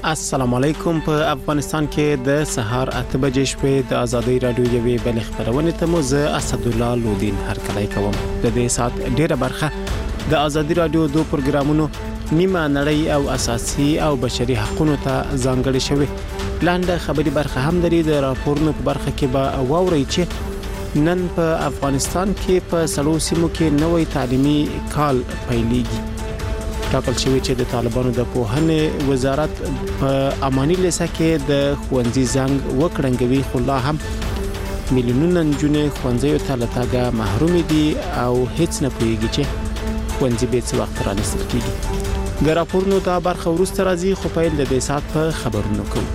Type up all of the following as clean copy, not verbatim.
السلام علیکم. په افغانستان کې د سهار 8 بجې شپې د ازادي رادیو یوې بل خبرونه ته مو زه اسد الله لودین هرکلی کوم. د دې سات ډیره برخه د ازادي رادیو دوه پروګرامونو نیمه نړۍ او اساسي او بشري حقوقو ته ځانګړي شوی. لاندې خبري برخه هم لري. د راپورونو په برخه کې به واوري چې نن په افغانستان کې په سلو سیمو کې نوې تعلیمي کال پیلېږي. ټاکل شوی چې د طالبانو د پوهنې وزارت په اماني لیسه کې د ښوونځي زنګ وکړنګوي، خو لا هم میلیونونه نجونې ښوونځیو ته له تګه محروم دي او هیڅ نه پوهیږي چې ښوونځي به څه وخت رانیستل کیږي. د راپورونو دا برخه وروسته راځي، خو پیل د دې سات په خبرونو کوو.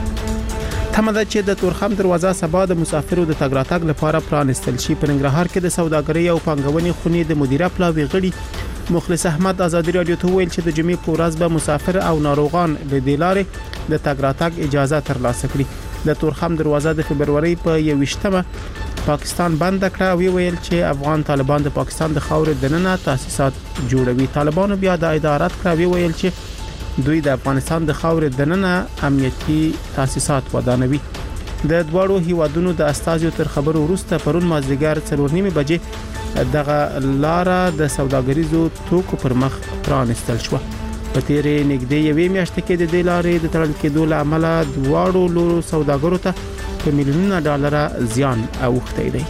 تمه ده چې د تورخم دروازه سبا د مسافرو د تګ راتګ لپاره پرانستل شي. په ننګرهار کې د سوداګرۍ او پانګونې خونې د مدیره پلاوي غړي مخلص احمد ازادي رادیو ته ویل چې د جمعې په ورځ به مسافر او ناروغان له دې لارې د تګ راتګ اجازه ترلاسه کړي. د تورخم دروازه د فبروري په 21مه پاکستان بند کړه او ویل چې افغان طالبان د پاکستان د خاورې دننه تاسیسات جوړوي. طالبانو بیا د ادارات کړه او ویل چې دوی د افغانستان د خاورې دننه امنیتي تاسیسات ودانوي. د دوړو هیوادونو د استازیو تر خبرو وروسته پرون مازدیګر 4:30 بجې دغه لاره د سوداګریزو توکو پر مخ پرانستل شو. په تیرې نږدې یوې میاشتې کې د دې لارې د تړل کېدو له امله دواړو لورو سوداګرو ته په میلیونونو ډالر زیان اوښتی دی.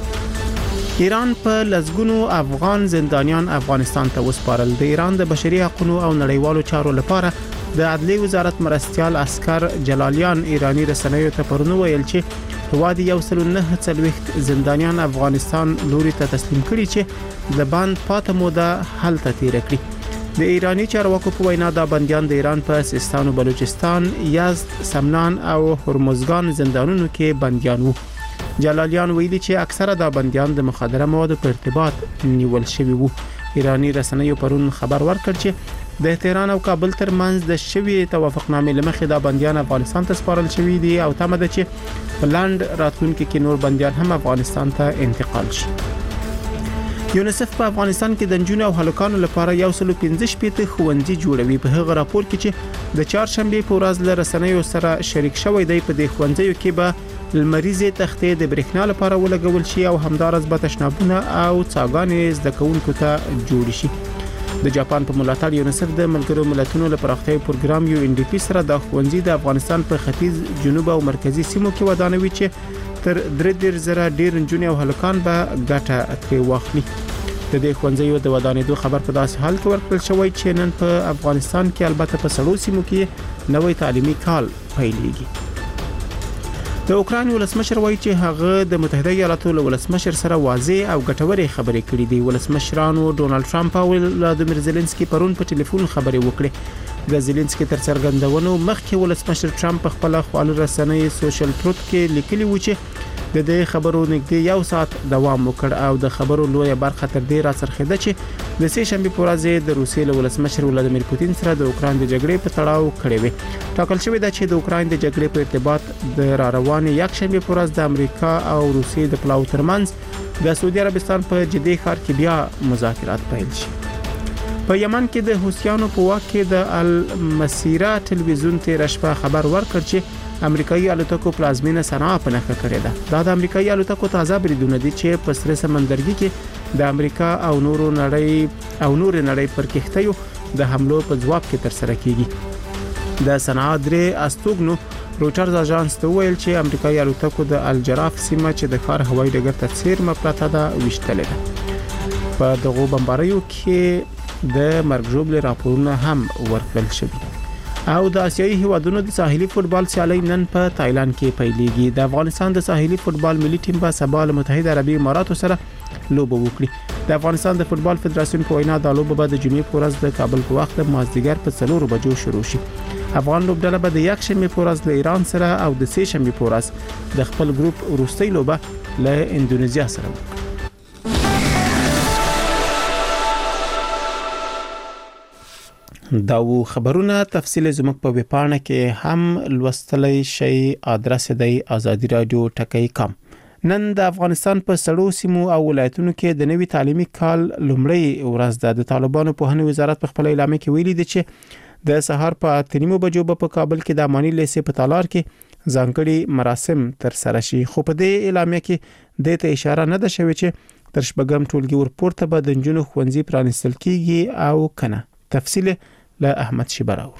ایران په لزګونو افغان زندانیان افغانستان ته وسپارل. د ایران د بشري حقوقو او نړیوالو چارو لپاره د عدلي وزارت مرستيال عسكر جلالیان ایرانی رسنیو ته پرون ویل چې وادي 109 زندانیان افغانستان لوري ته تسلیم کړي چې د باند پاته موده حالت تیر کړي. د ایرانی چارواکو په وینا دا بنديان د ایران په سیستان او بلوچستان، یزد، سمنان او هرمزګان زندانونو کې بنديان وو. جلالیان ویلي چې اکثره دا بنديان د مخدره موادو په ارتباط نیول شوی وو. ایرانی رسنیو پرون خبر ورکړ چې د تهران او کابل ترمنځ د شوی توافقنامې لمخې دا بنديان افغانستان ته سپارل شوی دي او تمه ده چې په لاند راتلونکو کې نور بنديان هم افغانستان ته انتقال شي. یونیسف په افغانستان کې د نجونو او هلکانو لپاره 115 ښوونځي جوړوي. په هغه راپور کې چې د چهارشنبه په ورځ له رسنیو سره شریک شوی دی، په دې ښوونځیو کې به لمریزې تختې د برېښنا لپاره ولګول شي او همدارس به تشنابونه او څاګانې زده کوونکو ته جوړ شي. د جاپان په ملاتړ یونیسف د ملګرو ملتونو لپاره پراختیايي پروګرام UNDP سره د ښوونځي د افغانستان په ختیځ، جنوب او مرکزی سیمو کې ودانوي چې تر 3,000 ډیر نجونې او هلکان به ګټه ترې واخلي. د دې ښوونځیو د ودانېدو خبر په داسې حال کې ورکړل شوی چې نن په افغانستان کې البته په سړو سیمو کې نوې تعلیمي کال پیلېږي. د اوکران ولسمشر وایي چې هغه د متحده ایالاتو له ولسمشر سره واضح او ګټورې خبرې کړې دي. ولسمشرانو ډونالد ټرمپ او ولادیمیر زيلنسکي پرون په ټلیفون خبرې وکړې. د زيلنسکي تر څرګندونو مخکې ولسمشر ټرمپ په خپل خپل رسنۍ سوشل ټروت کې لیکلي و چې د دې خبرو نږدې 1 ساعت دوام وکړ او د خبرو لویه برخه تر دې را څرخیده چې د سه شنبه په ورځ د روسیې له ولسمشر ولادیمیر پوتین سره د اوکران د جګړې په تړاو کړی وي. ټاکل شوی دی چې د اوکران د جګړې په ارتباط د را روانې یک شنبه په ورځ د امریکا او روسیې د پلاو ترمنځ د سعودي عربستان په جدي ښار کې بیا مذاکرات پیل شي. په یمن کې د حوثیانو په واک کې د المسیره ټلویزیون تیر شپه خبر ورکړ چې امریکایي الوتکو پلازمینه صنعا په نښه کړې ده. دا د امریکایي الوتکو تازه بریدونه دي چې په سره سمندرګي کې د امریکا او نور نړۍ پر کښتیو د حملو په جواب کې تر سره کیږي. د صنعا درې استوګنو روټرز اژانس ته ویل چې امریکایي الوتکو د الجراف سیمه چې د ښار هوایي ډګر ته څیر مپراته ده وشتلې ده. په دغه بمباریو کې د مرګ ژوبل راپورونه هم ورکړل شوي. او د آسیایي هیوادونو د ساحلي فوتبال سیالي نن په تایلند کې پیلېږي. د افغانستان د ساحلي فوتبال ملي ټیم په سبا له متحده عربي اماراتو سره لوبه وکړي. د افغانستان د فوتبال فدراسیون په وینا د لوبه به د جمعې په ورځ د کابل په وخت مازدیګر په 4 بجو شروع شي. افغان لوبډله به د یک شنبه په ورځ له ایران سره او د سه شنبه په ورځ د خپل ګروپ وروستۍ لوبه له اندونیزیا سره وکړي. دا و خبرونه تفصیل زموږ په ویبپاڼه کې هم لوستلی شي. ادرس دی azadiradio.com. نن د افغانستان په سړو سیمو او ولایتونو کې د نوي تعلیمي کال لومړی ورځ ده. د طالبانو په هنوي وزارت په خپل اعلامیه کې ویلي دی چې د سهار په 8:30 بجو په کابل کې د اماني لیسې په تالار کې ځانګړي مراسم تر سره شي. خو په دې اعلامیه کې د ته اشاره نه ده شوې چې تر شپږم ټولګي ورپورته به د نجونو ښوونځي پرانیستل کیږي او کنه. تفصیل له احمد شیبراو.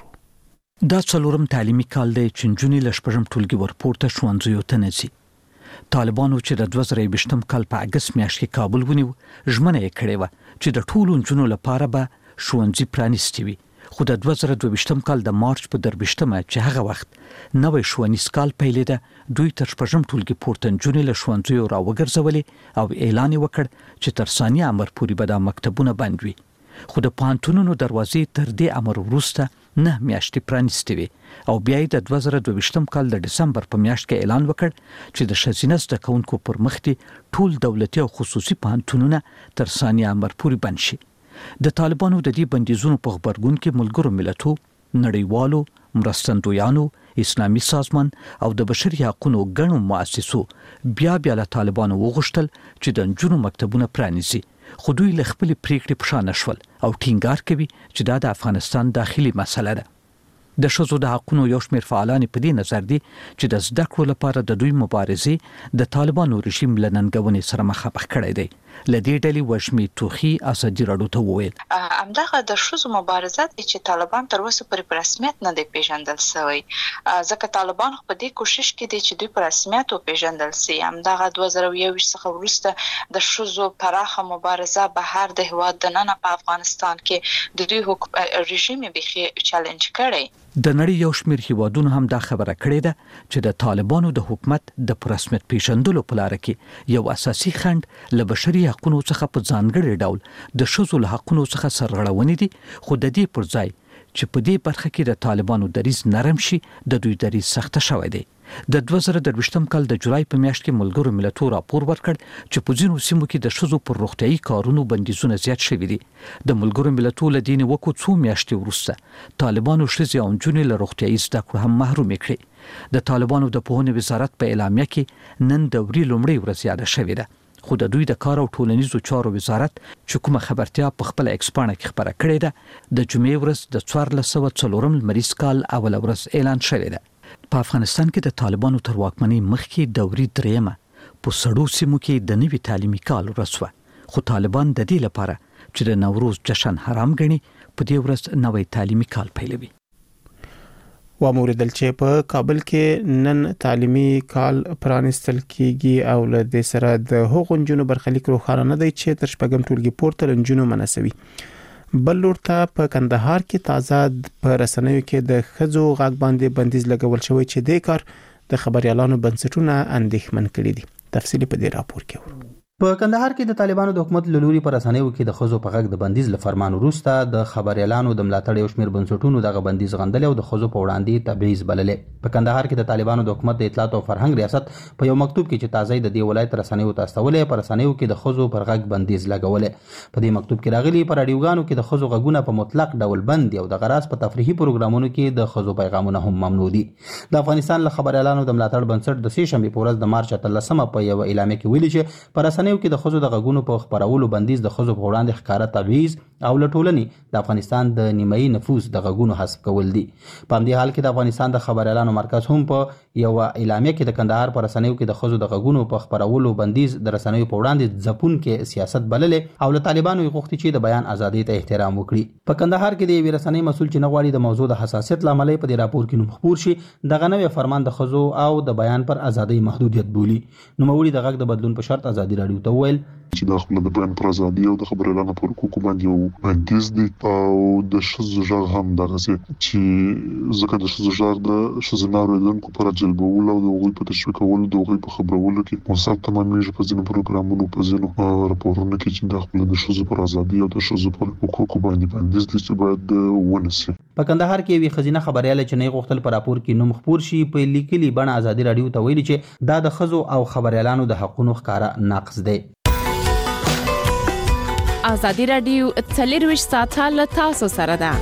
دا څلورم تعلیمي کال دی چې نجونې له شپږم ټولګي ورپورته ښوونځیو ته نه ځي. طالبانو چې د 2020 کال په اگست میاشت کې کابل ونیو، ژمنه یې کړې و چې د ټولو نجونو لپاره به ښوونځي پرانیستي وي. خو د 2022 کال د مارچ په 23مه چې هغه وخت نوې ښوونیز کال پیلېده، دوی تر شپږم ټولګي پورته نجونې له ښوونځیو راوګرځولې او اعلان یې وکړ چې تر ثانیه امر پورې به دا مکتبونه بند وي. خو د پوهنتونونو دروازې تر دې امر وروسته 9 میاشتې پرانیستې وي او بیا یې د 2022 کال د دسمبر په میاشت کې اعلان وکړ چې د ښځینه زده کوونکو پر مخ دي ټول دولتي او خصوصي پوهنتونونه تر ثانیه امر پورې بند شي. د طالبانو د دې بندیزونو په خبرګون کې ملګرو ملتو، نړیوالو مرستندویانو، اسلامي سازمان او د بشري حقوقو ګڼو مؤسسو بیا له طالبانو وغوښتل چې د نجونو مکتبونه پرانیزي. خو دوی له خپل پریکړې په شا نشول او ټینګار کوي چې دا د افغانستان داخلي مسله ده. د ښځو د حقوقو یو شمېر فعالان په دې نظر دي چې د زده کړو لپاره د دوی مبارزې د طالبانو رژیم له ننګونې سره مخامخ کړی دی. لدې ډلې وشمې توخي ازادي راډیو ته وویل همدغه د ښځو مبارزات چې طالبان تر اوسه پورې په رسمیت نه دی پیژندل شوی، ځکه طالبان په دې کوشش کې دي چې دوی په رسمیت وپیژندل شي. همدغه 2021 څخه وروسته د ښځو پراخه مبارزه بهر د هیواد دننه په افغانستان کې د دوی رژیم بيخي چالنج کړی. د نړۍ یو شمېر هیوادونو هم دا خبره کړې ده چې د طالبانو د حکومت د رسمیت پیژندلو په لار کې یو اساسي خنډ له بشري حقوقو څخه په ځانګړي ډول د ښځو له حقوقو څخه سرغړونې دي. خو د دې پر ځای چې په دې برخه کې د طالبانو دریځ نرم شي، د دوی دریځ سخت شوی دی. د 2023 کال د جولای په میاشت کې ملګرو ملتونو راپور ورکړ چې په ځینو سیمو کې د ښځو پر روغتیايي کارونو بندیزونه زیات شوي دي. د ملګرو ملتونو له دې وکړو څو میاشتې وروسته طالبانو ښځې او نجونې له روغتیايي زده کړو هم محروم کړي. د طالبانو د پوهنې وزارت په اعلامیه کې نن دوري لومړی ورځ یاد شوې ده. خو د دوی د کار او ټولنیزو چارو وزارت چې کومه خبرتیا په خپل ایکس پاڼه کې خبره کړې ده، د جمعې ورځ د 1404 لمریز کال اول ورځ اعلان شوې ده. په افغانستان کې د طالبانو تر واکمنۍ مخکې دوري دریمه په سړو سیمو کې د نوي تعلیمي کال ورځ وه. خو طالبان د دې لپاره چې د نوروز جشن حرام ګڼي، په دې ورځ نوی تعلیمي کال پیلوي. واموریدل چې په کابل کې نن تعلیمي کال پرانیستل کیږي او له دې سره د هغو نجونو برخلیک روښانه نه دی چې تر شپږم ټولګي پورته نجونو منسوي. بل لور ته په کندهار کې تازه په رسنیو کې د ښځو غږ باندې بندیز لګول شوی چې د کار د خبريالانو بنسټونه اندېښمن کړي دي. تفصیلی په دې راپور کې ورو. په کندهار کې د طالبانو د حکومت له لوري پر رسنیو کې د ښځو په غږ د بندیز له فرمان وروسته د خبريالانو د ملاتړ یو شمېر بنسټونو دغه بندیز غندل او د ښځو په وړاندې تبعیض بللې. په کندهار کې د طالبانو د حکومت د اطلاعات او فرهنګ ریاست په یو مکتوب کې چې تازه د دې ولایت رسنیو ته استولې پر رسنیو کې د ښځو پر غږ بندیز لګولې. په دې مکتوب کې راغلي پر رادیوګانو کې د ښځو غږونه په مطلق ډول بند او د غراس په تفریحي پروګرامونو کې د ښځو پیغامونه هم ممنوع دي. د افغانستان له خبريالانو د ملاتړ بنسټ د سې شنبه په ورځ د مارچ 13مه په یو اعلامیه کې ویلي چې پر رسنیو کې د ښځو د غږونو په خبرولو بندیز د ښځو په وړاندې ښکاره تبعیض او له ټولنې د افغانستان د نیمایي نفوس د غږونو حذف کول دي. په همدې حال کې د افغانستان د خبريالانو مرکز هم په یو اعلامیه کې د کندهار پر رسنیو کې د ښځو د غږونو په خبرولو بندیز د رسنیو په وړاندې ځپون کې سیاست بللې او له طالبانو یې غوښتي چې د بیان ازادۍ ته احترام وکړي. په کندهار کې د یوې رسنۍ مسؤل چې نه غواړي د موضوع د حساسیت لامل په دې راپور کې نوم خپور شي، دغه نوې فرمان د ښځو او د بیان پر ازادۍ محدودیت بولي. نوموړي د غږ د بدلون په شرط ازادي راډیو ته وویل چې د خپل د بیان پر ازادي او د خبريالانو پر حقوقو باندې یو بندیز دي او د ښځو غږ هم دغه چې ځکه د ښځو غږ د ښځینه اوریدونکو پر جلبولو او د هغوی په تشویق کولو د هغوی په خبرولو کې مصاب تمامېږي په ځینو پروګرامونو په ځینو راپورونو کې چې د خپل د ښځو پر ازادي او د ښځو پر حقوقو باندې بندیز دي چې باید ونسي. په کندهار کې یوې ښځینه خبرياله چې نه غوښتل پر راپور کې نوم خپور شي په لیکلي بڼه ازادي راډیو ته ویلي چې دا د ښځو او خبريالانو د حقوقو ښکارا ناقص دی. ازادي راډیو 24 ساعته له تاسو سره ده.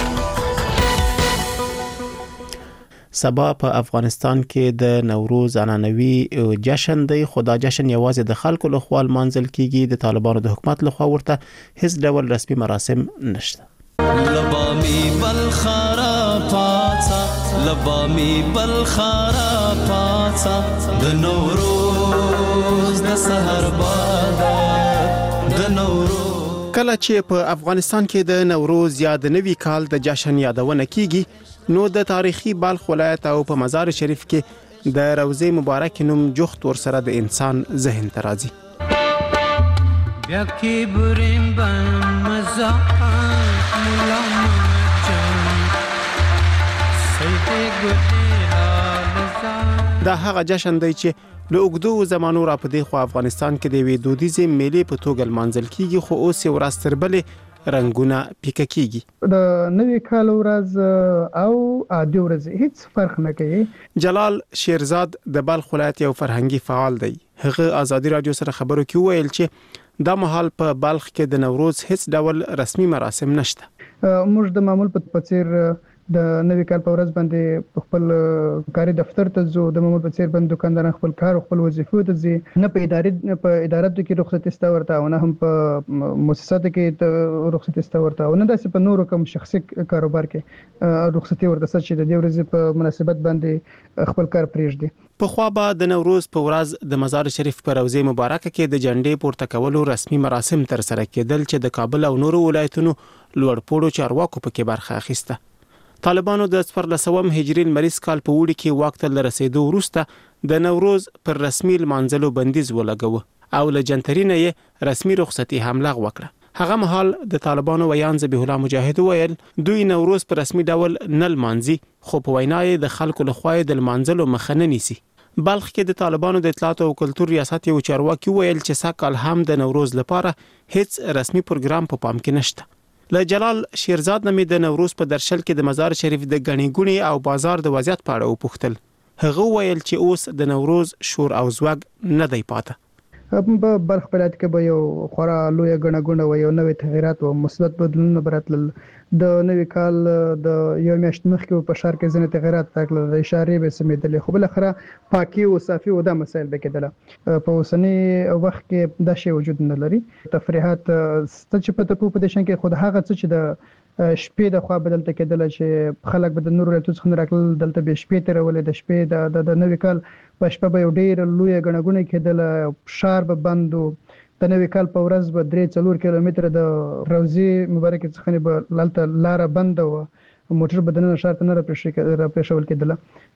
سبا په افغانستان کې د نوروز عنعنوي جشن دی، خو دا جشن یوازې د خلکو له خوا لمانځل کیږي. د طالبانو د حکومت له خوا ورته هیڅ ډول رسمي مراسم نشته. لبامي بالخرا پاڅا لبامي بالخرا پاڅا د نوروز د سحر باد د نوروز. کله چې په افغانستان کې د نوروز یا د نوي کال د جشن یادونه کیږي نو د تاریخي بلخ ولایت او په مزار شریف کې د روزه مبارک نوم جوخت ور سره د انسان ذهن ته راځي. بیا کې بریم بن مزا مولا دا هغه جشن دی چې له اوږدو زمانو را په دې خو افغانستان کې د وی دودیزې میلې په توګه لمانځل کیږي خو اوس یې ورځ تر بلې رنگونه پیکه کیږي. د نوي کال ورځ او عادي ورځ هیڅ فرق نه کوي. جلال شیرزاد د بلخ ولایت یو فرهنګي فعال دی. هغه آزادي رادیو سره خبرو کې ویل چې دا مهال په بلخ کې د نوروز هیڅ ډول رسمي مراسم نشته. موږ د معمول په څیر د نوي کال په ورځ باندې خپل کاري دفتر ته ځو، د معمول په څیر باندې دکاندار خپل کار او خپل وظیفو ته ځي، نه په ادارات کې رخصتي ستا ورته او نه هم په مؤسساتو کې رخصتي ستا ورته او نه داسې په نورو کوم شخصي کاروبار کې رخصتي ورته چې د دې ورځې په مناسبت باندې خپل کار پرېږدي. په خوا به د نوروز په ورځ د مزار شریف په روزه مبارکه کې د جنډې پورته کولو رسمي مراسم تر سره کېدل چې د کابل او نورو ولایتونو لوړپوړو چارواکو پکې برخه اخیسته. طالبانو د 1400 هجري لمریز کال په وړي کې واک ته رسیدو وروسته د نوروز پر رسمي لمانځلو بندیز ولګاوه او له جنترینه یې رسمي رخصتي هم لغوه کړه. هغه مهال د طالبانو ویان ذبیح الله مجاهد ویل دوی نوروز پر رسمي ډول نه لمانځي خو په وینا یې د خلکو لخوا د لمانځلو مخه نه نیسي. بلخ کې د طالبانو د اطلاعات او کلتور ریاست یو چارواکي ویل چې ساکال هم د نوروز لپاره هیڅ رسمي پروګرام په پام کې نشته. له جلال شیرزاد نامې د نوروز په درشل کې د مزار شریف د غنی ګونی او بازار د وضعیت په اړه وپوښتل. هغه ویل چې اوس د نوروز شور او زوګ نه دی پاته. په بلخ ولایت کې به یو خورا لوی غنه غونه و یو نوې تغیرات او مثبت بدلونونه براتل. د نوې کال د یو میاشت مخکې په شهر کې ځینې تغیرات راغلل، د اشارې به سمیدلې، خو بل اخره پاکي او صافي او د مسایل به کېدل. په اوسنی وخت کې دا شی وجود نه لري. تفریحات چې په تپو په دشن کې خود هغه څه چې د شپې د خوا بدلته کېدل چې خلک به د نور له توڅ خن راکل دلته به شپې تر ولې د شپې د نوې کال په شپه به ډېر لوی غنغونه کېدل، شهر به بندو. د نوې کال په ورځ به 3-4 کیلومتر د روزي مبارک څخه به لالته لار بند و موټر بدنه شهر ته نه راپېښول کېدل.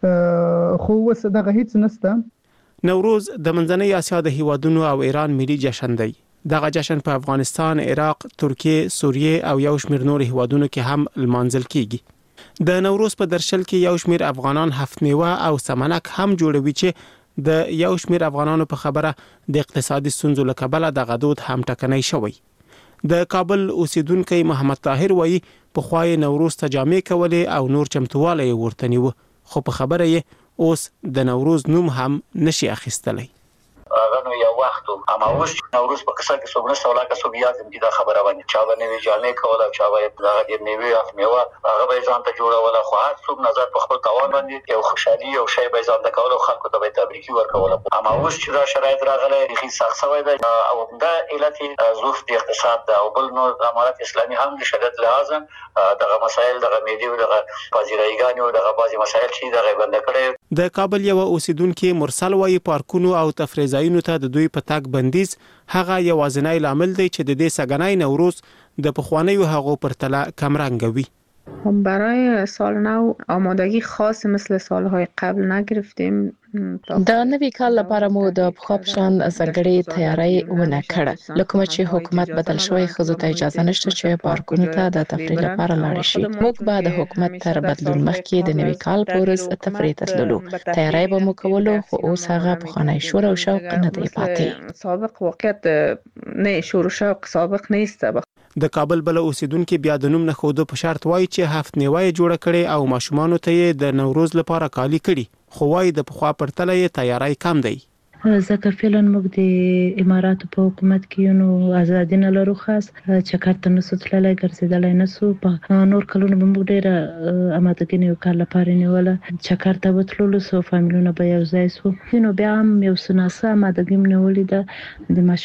خو وس دغه هیڅ نسته. نوروز د منځنۍ اسیا د هیوادونو او ایران ملي جشن دی. دغه جشن په افغانستان، عراق، ترکیه، سوریه او یو شمېر نور هیوادونو کې هم لمانځل کیږي. د نوروز په درشل کې یو شمېر افغانان هفت میوه او سمنک هم جوړوي چې د یو شمېر افغانانو په خبره د اقتصادي ستونزو له کبله د غدود هم ټکنۍ شوی. د کابل اوسیدونکو محمد طاهر وایي په خوای نوروز ته جامې کولې او نور چمتواله ورته نیو، خو په خبره یې اوس د نوروز نوم هم نشي اخیستلی. غنو یو وخت اما اوس نوروز په قصه کې څومره سواله کا سوبیات دې دا خبره باندې چا باندې وی جامې کوله او چا باندې دغه میوه اف میوه هغه به ځان ته جوړوله، خو هر څوک نظر په خپل توان باندې یو خوشحالي او شی به ځان ته کوله، خلکو ته به تبریکي ورکوله. اما اوس چې دا شرایط راغله هیڅ سخت شوی دی او دا علت ظروف د اقتصاد او بل نور امارات اسلامي هم د شدت لازم دغه مسایل دغه میډیو دغه پازیرایګانو دغه بازي مسایل چې دغه بند کړي. د کابل یو اوسیدونکو مرسل وایي پارکونو او تفریح ځایونو ته د دوی په تاګ بندیز هغه یوازینی لامل دی چې د دې سګنای نوروز د پخوانیو هغو پرتله کم رنگوي. برای سال نو آمادگی خاص مثل سالهای قبل نگرفتیم. د نوي کال لپاره مو د پخوپشان ځانګړي تیاری ونه کړه. لکه چې حکومت بدل شوی خزو ته اجازه نشته چې پارکونو ته د تفریح لپاره لاړ شي. موږ به د حکومت تر بدلون مخکې د نوي کال پورز تفریح ته تللو. تیاری به مو کولو خو اوس هغه پخوانی شور او شوق نه دی پاتې. سابق واقعیت نه شور او شوق سابق نیست. د کابل بل اوسیدونکو بیا د نوم نه خود په شرط وای چې هفت نیوای جوړ کړي او ماشومان ته د نوروز لپاره کالی کړي، خو وای د پخوا پرتله یې تیاری کم دی. ځکه فعلا موږ د اماراتو په حکومت کې نو ازادي نه لرو، خاص چکرته نسو تللی ګرځېدلی نسو. په نور کلونو به موږ ډېره امادګي یو کال لپاره نیوله، چکرته به تللو سو، فامیلونه به یو ځای سو، نو بیا هم یو څه ناسه امادګي مو نیولې ده. د